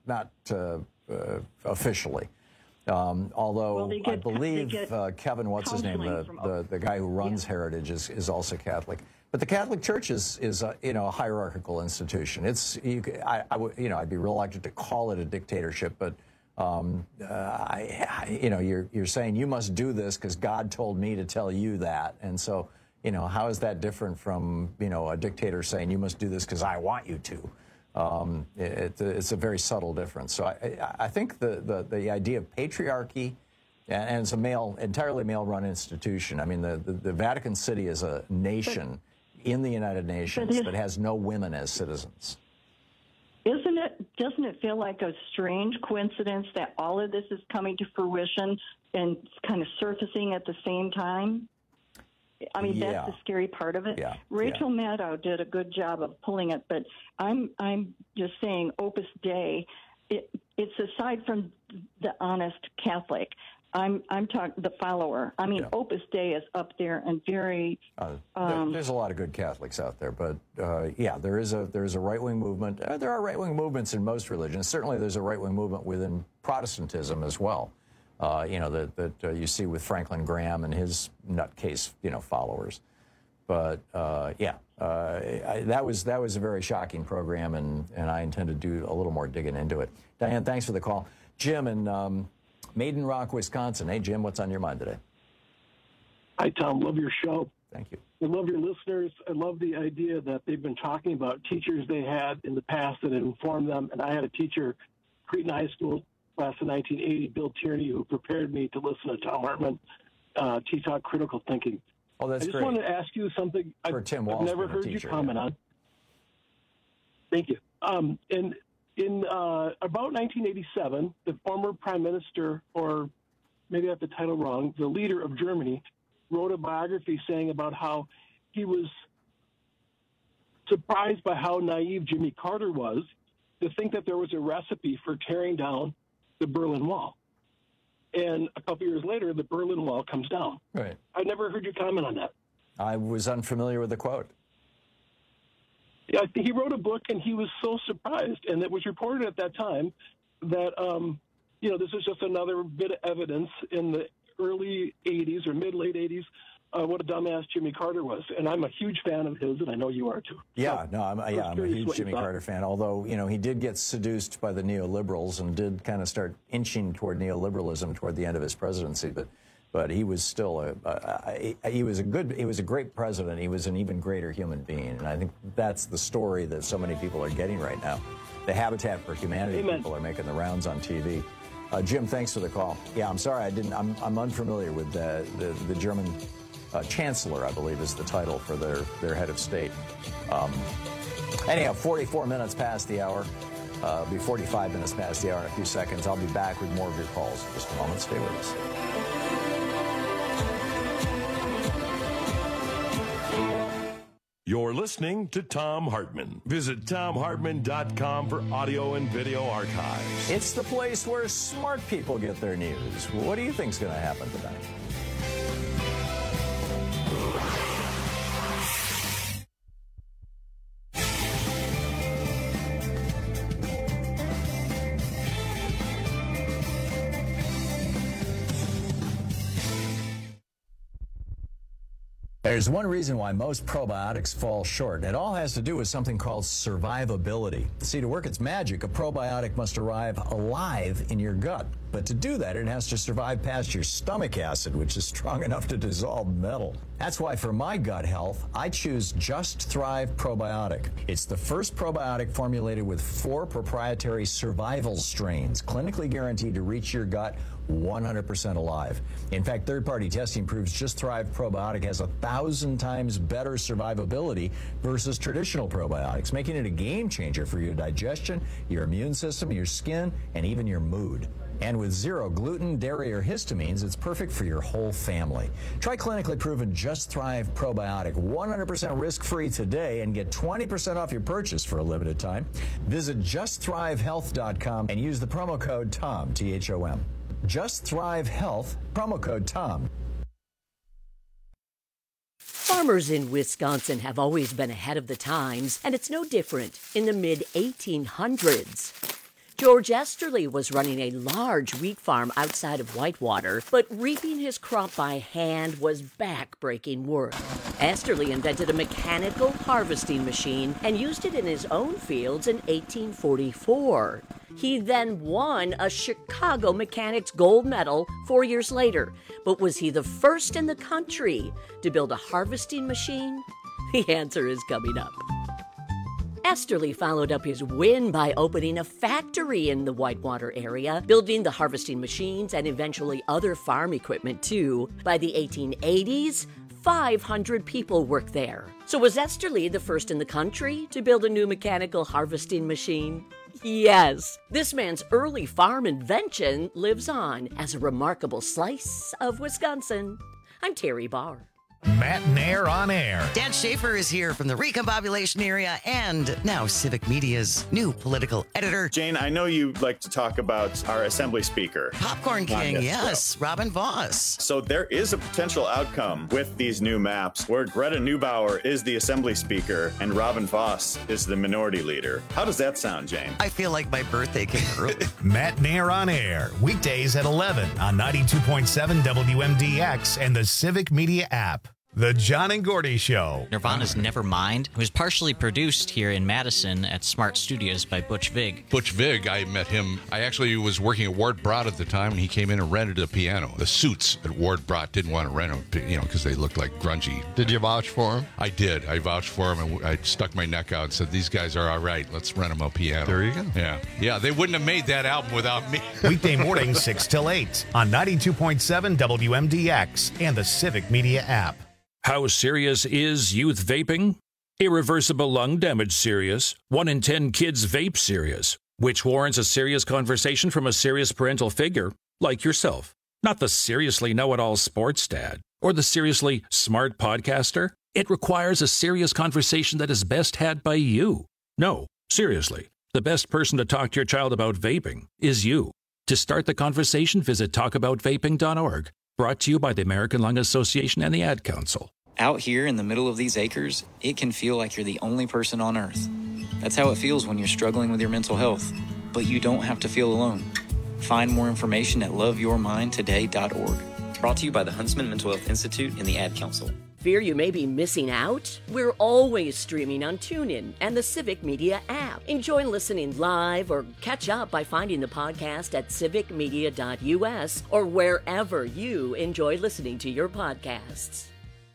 officially. Although I believe Kevin, what's his name, the guy who runs Heritage is also Catholic. But the Catholic Church is a hierarchical institution. I'd be reluctant to call it a dictatorship, but you're saying you must do this because God told me to tell you that, and so how is that different from a dictator saying you must do this because I want you to? It's a very subtle difference. So I think the idea of patriarchy, and it's entirely male-run institution. I mean, the Vatican City is a nation in the United Nations that has no women as citizens. Doesn't it feel like a strange coincidence that all of this is coming to fruition and kind of surfacing at the same time? I mean, that's the scary part of it. Yeah. Rachel Maddow did a good job of pulling it, but I'm just saying Opus Dei, it's aside from the honest Catholic. I'm talking the follower. I mean, Opus Dei is up there and very. There's a lot of good Catholics out there, but there is a right-wing movement. There are right-wing movements in most religions. Certainly, there's a right-wing movement within Protestantism as well. That you see with Franklin Graham and his nutcase, followers. But that was a very shocking program, and I intend to do a little more digging into it. Diane, thanks for the call. Jim in Maiden Rock, Wisconsin. Hey, Jim, what's on your mind today? Hi, Tom. Love your show. Thank you. I love your listeners. I love the idea that they've been talking about teachers they had in the past that had informed them. And I had a teacher, Cretin High School, class of 1980, Bill Tierney, who prepared me to listen to Tom Hartman teach out critical thinking. Oh, that's great. I just wanted to ask you something I've never heard you comment on. Thank you. In about 1987, the former prime minister, or maybe I have the title wrong, the leader of Germany, wrote a biography saying about how he was surprised by how naive Jimmy Carter was to think that there was a recipe for tearing down the Berlin Wall. And a couple years later, the Berlin Wall comes down. Right. I never heard you comment on that. I was unfamiliar with the quote. Yeah, he wrote a book, and he was so surprised, and it was reported at that time that this is just another bit of evidence in the early 80s or mid-late 80s what a dumbass Jimmy Carter was. And I'm a huge fan of his, and I know you are too. Yeah, I'm a huge Jimmy Carter fan, although, he did get seduced by the neoliberals and did kind of start inching toward neoliberalism toward the end of his presidency. But he was still he was a great president. He was an even greater human being. And I think that's the story that so many people are getting right now. The Habitat for Humanity people are making the rounds on TV. Jim, thanks for the call. Yeah, I'm sorry, I'm unfamiliar with the German chancellor, I believe is the title for their head of state. Anyhow, 44 minutes past the hour. Be 45 minutes past the hour in a few seconds. I'll be back with more of your calls in just a moment. Stay with us. You're listening to Thom Hartmann. Visit ThomHartmann.com for audio and video archives. It's the place where smart people get their news. What do you think's going to happen tonight? There's one reason why most probiotics fall short. It all has to do with something called survivability. See, to work its magic, a probiotic must arrive alive in your gut. But to do that, it has to survive past your stomach acid, which is strong enough to dissolve metal. That's why for my gut health, I choose Just Thrive Probiotic. It's the first probiotic formulated with 4 proprietary survival strains, clinically guaranteed to reach your gut 100% alive. In fact, third-party testing proves Just Thrive Probiotic has 1,000 times better survivability versus traditional probiotics, making it a game changer for your digestion, your immune system, your skin, and even your mood. And with 0 gluten, dairy, or histamines, it's perfect for your whole family. Try clinically proven Just Thrive Probiotic 100% risk-free today and get 20% off your purchase for a limited time. Visit JustThriveHealth.com and use the promo code TOM, T-H-O-M. Just Thrive Health, promo code TOM. Farmers in Wisconsin have always been ahead of the times, and it's no different in the mid-1800s. George Esterly was running a large wheat farm outside of Whitewater, but reaping his crop by hand was back-breaking work. Esterly invented a mechanical harvesting machine and used it in his own fields in 1844. He then won a Chicago Mechanics Gold Medal 4 years later. But was he the first in the country to build a harvesting machine? The answer is coming up. Esterly followed up his win by opening a factory in the Whitewater area, building the harvesting machines and eventually other farm equipment too. By the 1880s, 500 people worked there. So was Esterly the first in the country to build a new mechanical harvesting machine? Yes, this man's early farm invention lives on as a remarkable slice of Wisconsin. I'm Terry Barr. Matt Nair on air. Dan Schaefer is here from the Recombobulation area and now Civic Media's new political editor. Jane, I know you like to talk about our Assembly Speaker. Popcorn King, yes, Robin Vos. So there is a potential outcome with these new maps where Greta Neubauer is the Assembly Speaker and Robin Vos is the Minority Leader. How does that sound, Jane? I feel like my birthday came early. Matt Nair on air, weekdays at 11 on 92.7 WMDX and the Civic Media app. The John and Gordy Show. Nirvana's Nevermind was partially produced here in Madison at Smart Studios by Butch Vig. Butch Vig, I met him. I actually was working at Ward Brott at the time, and he came in and rented a piano. The suits at Ward Brott didn't want to rent them, because they looked like grungy. Did you vouch for him? I did. I vouched for him, and I stuck my neck out and said, these guys are all right. Let's rent them a piano. There you go. Yeah, they wouldn't have made that album without me. Weekday mornings, 6 till 8 on 92.7 WMDX and the Civic Media app. How serious is youth vaping? Irreversible lung damage serious. 1 in 10 kids vape serious, which warrants a serious conversation from a serious parental figure like yourself. Not the seriously know-it-all sports dad or the seriously smart podcaster. It requires a serious conversation that is best had by you. No, seriously, the best person to talk to your child about vaping is you. To start the conversation, visit talkaboutvaping.org. Brought to you by the American Lung Association and the Ad Council. Out here in the middle of these acres, it can feel like you're the only person on Earth. That's how it feels when you're struggling with your mental health. But you don't have to feel alone. Find more information at loveyourmindtoday.org. Brought to you by the Huntsman Mental Health Institute and the Ad Council. Fear you may be missing out? We're always streaming on TuneIn and the Civic Media app. Enjoy listening live or catch up by finding the podcast at civicmedia.us or wherever you enjoy listening to your podcasts.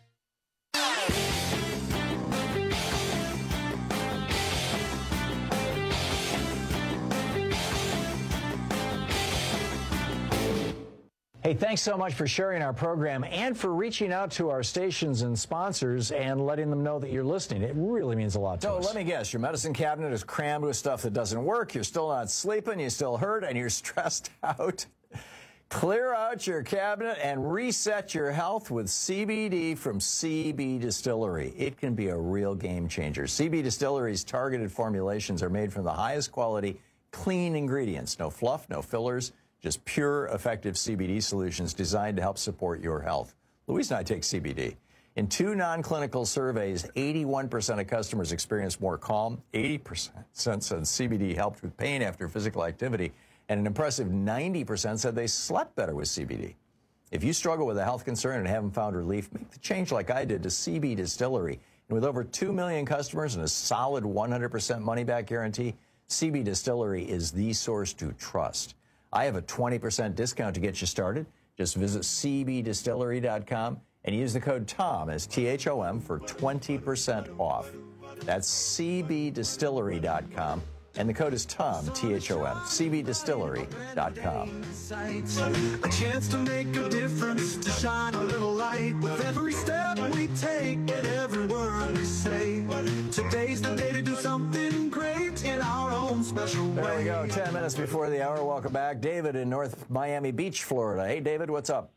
Hey, thanks so much for sharing our program and for reaching out to our stations and sponsors and letting them know that you're listening. It really means a lot to us. So let me guess, your medicine cabinet is crammed with stuff that doesn't work, you're still not sleeping, you still hurt, and you're stressed out. Clear out your cabinet and reset your health with CBD from CB Distillery. It can be a real game changer. CB Distillery's targeted formulations are made from the highest quality, clean ingredients. No fluff, no fillers. Just pure, effective CBD solutions designed to help support your health. Louise and I take CBD. In 2 non-clinical surveys, 81% of customers experienced more calm, 80% said CBD helped with pain after physical activity, and an impressive 90% said they slept better with CBD. If you struggle with a health concern and haven't found relief, make the change like I did to CB Distillery. And with over 2 million customers and a solid 100% money-back guarantee, CB Distillery is the source to trust. I have a 20% discount to get you started. Just visit cbdistillery.com and use the code TOM as THOM for 20% off. That's cbdistillery.com. And the code is TOM, THOM, cbdistillery.com. A chance to make a difference, to shine a little light with every step we take and every word we say. Today's the day to do something great in our own special way. There we go, 10 minutes before the hour. Welcome back. David in North Miami Beach, Florida. Hey, David, what's up?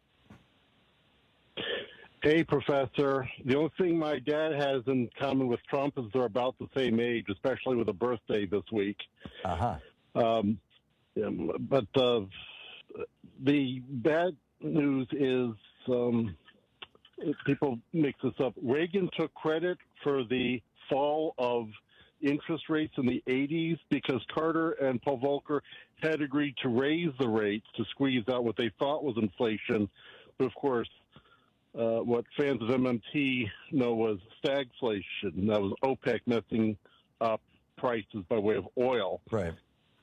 Hey, Professor. The only thing my dad has in common with Trump is they're about the same age, especially with a birthday this week. Uh-huh. But the bad news is, people mix this up. Reagan took credit for the fall of interest rates in the 80s because Carter and Paul Volcker had agreed to raise the rates to squeeze out what they thought was inflation. But, of course, what fans of MMT know was stagflation. That was OPEC messing up prices by way of oil. Right.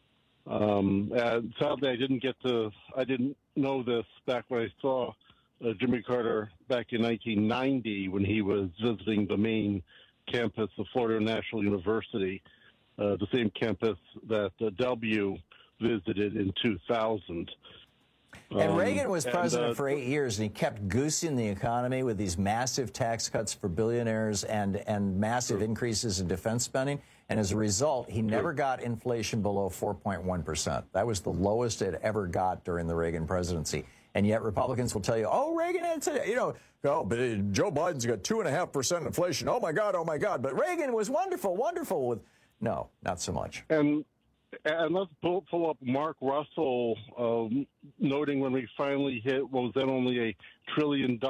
And sadly, I didn't know this back when I saw Jimmy Carter back in 1990 when he was visiting the main campus of Florida National University, the same campus that W visited in 2000. And Reagan was president for 8 years, and he kept goosing the economy with these massive tax cuts for billionaires and massive increases in defense spending. And as a result, he never got inflation below 4.1%. That was the lowest it ever got during the Reagan presidency. And yet Republicans will tell you, oh, Reagan had but Joe Biden's got 2.5% inflation. Oh, my God. But Reagan was wonderful with... No, not so much. And let's pull up Mark Russell noting when we finally hit what was then only $1 trillion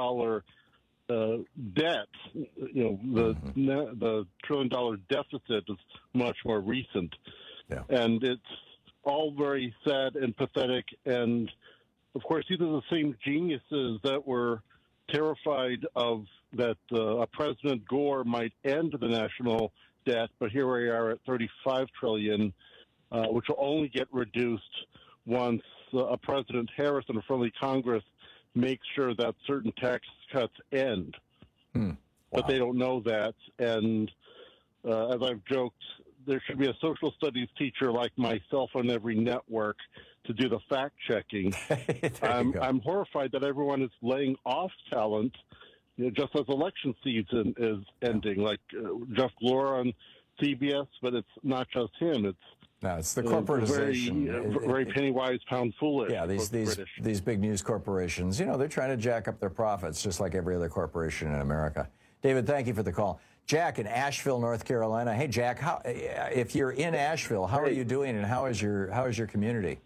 debt. The $1 trillion deficit is much more recent. Yeah. And it's all very sad and pathetic. And, of course, these are the same geniuses that were terrified of that President Gore might end the national debt. But here we are at $35 trillion. Which will only get reduced once a President Harris and a friendly Congress make sure that certain tax cuts end. Wow. But they don't know that. And as I've joked, there should be a social studies teacher like myself on every network to do the fact-checking. I'm horrified that everyone is laying off talent just as election season is ending, like Jeff Glor on CBS, but it's not just him. No, it's the corporatization. Very penny-wise, pound-foolish. Yeah, these big news corporations, they're trying to jack up their profits just like every other corporation in America. David, thank you for the call. Jack in Asheville, North Carolina. Hey, Jack, if you're in Asheville, how are you doing, and how is your community?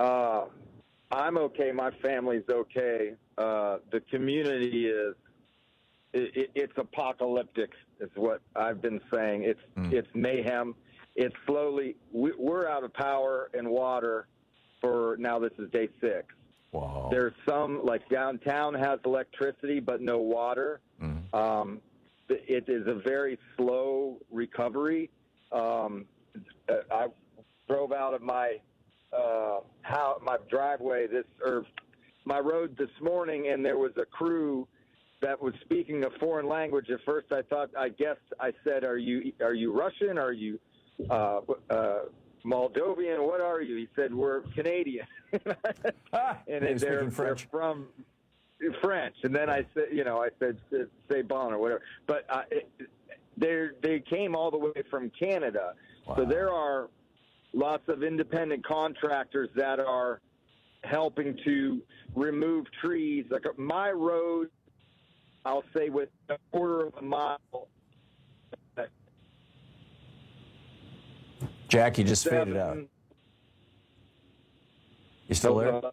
I'm okay. My family's okay. The community is it's apocalyptic, is what I've been saying. It's mayhem. It's slowly, we're out of power and water for, now this is day 6. Wow. There's some, like downtown has electricity, but no water. It is a very slow recovery. I drove out of my driveway my road this morning, and there was a crew that was speaking a foreign language. At first, I said, "Are you Russian? Are you Moldovan? What are you?" He said, "We're Canadian," and they're from French. And then I said, "Say bon" or whatever. But they came all the way from Canada. Wow. So there are lots of independent contractors that are helping to remove trees. Like my road, I'll say with a quarter of a mile. Jack, you just faded out. You still there?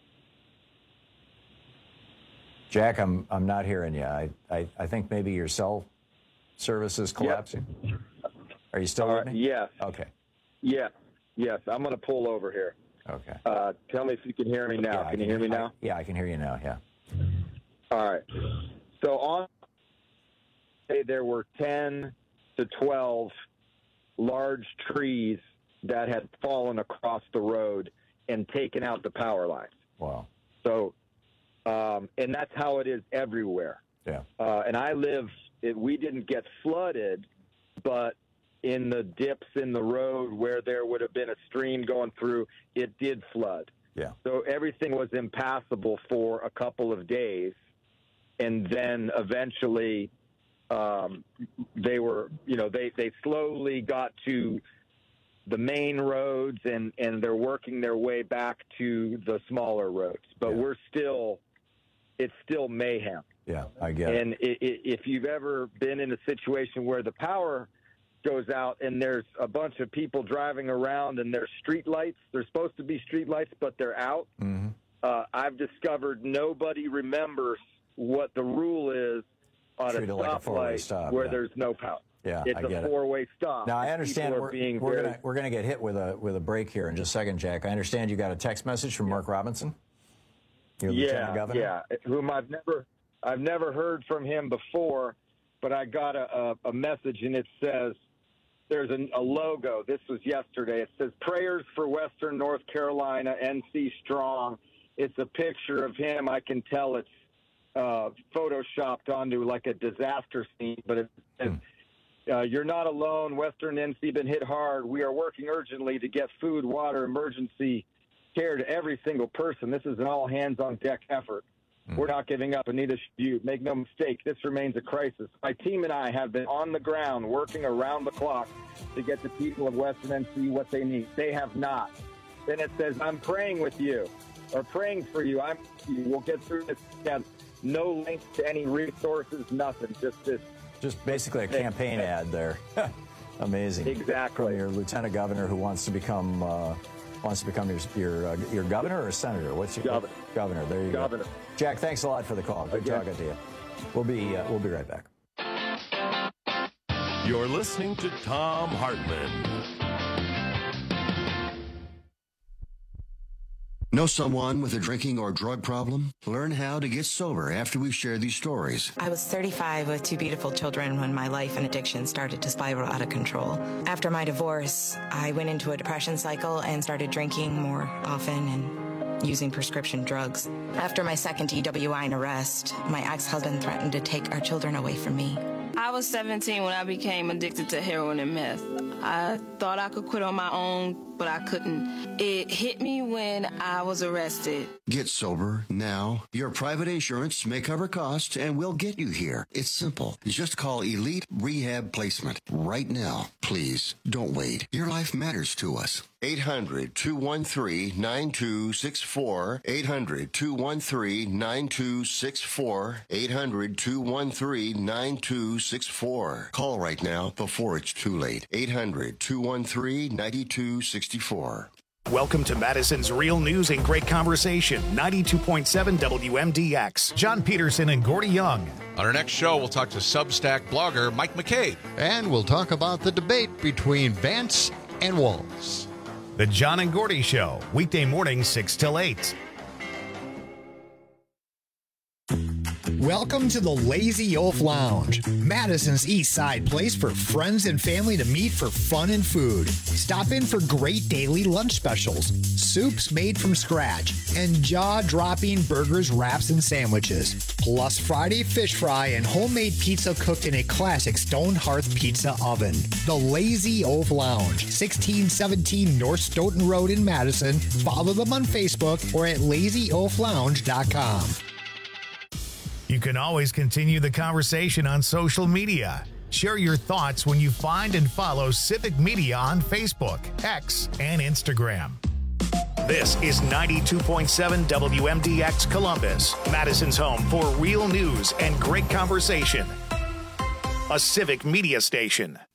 Jack, I'm not hearing you. I think maybe your cell service is collapsing. Yep. Are you still with me? Yes. Okay. Yes. I'm going to pull over here. Okay. Tell me if you can hear me now. Yeah, can you hear me now? I can hear you now, yeah. All right. So there were 10 to 12 large trees that had fallen across the road and taken out the power lines. Wow. So, and that's how it is everywhere. Yeah. And we didn't get flooded, but in the dips in the road where there would have been a stream going through, it did flood. Yeah. So everything was impassable for a couple of days. And then eventually they slowly got to the main roads and they're working their way back to the smaller roads. But it's still mayhem. Yeah, I get it. And if you've ever been in a situation where the power goes out and there's a bunch of people driving around and there's street lights, they're supposed to be street lights, but they're out. Mm-hmm. I've discovered nobody remembers what the rule is on a stoplight where there's no power. Yeah, it's a four-way stop. Now I understand we're going to get hit with a break here in just a second, Jack. I understand you got a text message from Mark Robinson, your Lieutenant Governor. Yeah, whom I've never heard from him before, but I got a message and it says there's a logo. This was yesterday. It says "Prayers for Western North Carolina, NC Strong." It's a picture of him. I can tell it's photoshopped onto like a disaster scene, but it says, "You're not alone. Western NC been hit hard. We are working urgently to get food, water, emergency care to every single person. This is an all-hands-on-deck effort. We're not giving up, and neither should you. Make no mistake, this remains a crisis. My team and I have been on the ground working around the clock to get the people of Western NC what they need. They have not." Then it says, "I'm praying with you, or praying for you. We'll get through this together." No links to any resources, nothing. Just basically a campaign ad there. Amazing. Exactly. From your Lieutenant Governor who wants to become your governor or senator? What's your governor? There you go. Jack, thanks a lot for the call. Good talking to you. We'll be right back. You're listening to Thom Hartmann. Know someone with a drinking or drug problem? Learn how to get sober after we share these stories. I was 35 with 2 beautiful children when my life and addiction started to spiral out of control. After my divorce, I went into a depression cycle and started drinking more often and using prescription drugs. After my second DWI and arrest, my ex-husband threatened to take our children away from me. I was 17 when I became addicted to heroin and meth. I thought I could quit on my own, but I couldn't. It hit me when I was arrested. Get sober now. Your private insurance may cover costs and we'll get you here. It's simple. Just call Elite Rehab Placement right now. Please don't wait. Your life matters to us. 800-213-9264. 800-213-9264. 800-213-9264. Call right now before it's too late. 800-213-9264. Welcome to Madison's Real News and Great Conversation, 92.7 WMDX. John Peterson and Gordy Young. On our next show, we'll talk to Substack blogger Mike McCabe. And we'll talk about the debate between Vance and Walz. The John and Gordy Show, weekday mornings 6 till 8. Welcome to the Lazy Oaf Lounge, Madison's East Side place for friends and family to meet for fun and food. Stop in for great daily lunch specials, soups made from scratch, and jaw-dropping burgers, wraps, and sandwiches. Plus Friday fish fry and homemade pizza cooked in a classic stone hearth pizza oven. The Lazy Oaf Lounge, 1617 North Stoughton Road in Madison. Follow them on Facebook or at lazyoaflounge.com. You can always continue the conversation on social media. Share your thoughts when you find and follow Civic Media on Facebook, X, and Instagram. This is 92.7 WMDX Columbus, Madison's home for real news and great conversation. A Civic Media station.